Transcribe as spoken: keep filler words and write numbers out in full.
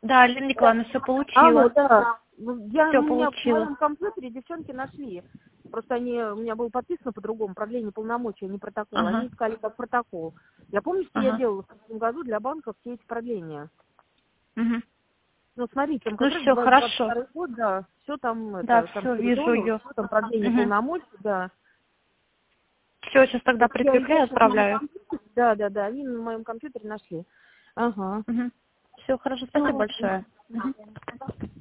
Да, Лена Николаевна, все Алло, получила. да. Ну, Я, Все у меня в получила. моем компьютере девчонки нашли. Просто они, у меня было подписано по-другому, продление полномочий, а не протокол. Ага, Они искали как протокол. Я помню, что я ага. делала в прошлом году для банков все эти продления. Угу. Ну, смотрите, там Ну как раз все, двадцать хорошо. второй год, да, все там, Да, это, там все, вижу передону, ее. все там продление Угу. полномочий, да. Все, сейчас тогда Вот я, я прикрепляю, сейчас на моем отправляю. компьютере, да, да, да, они на моем компьютере нашли. Ага. Угу. Все, хорошо, спасибо Ну, большое. Мгм.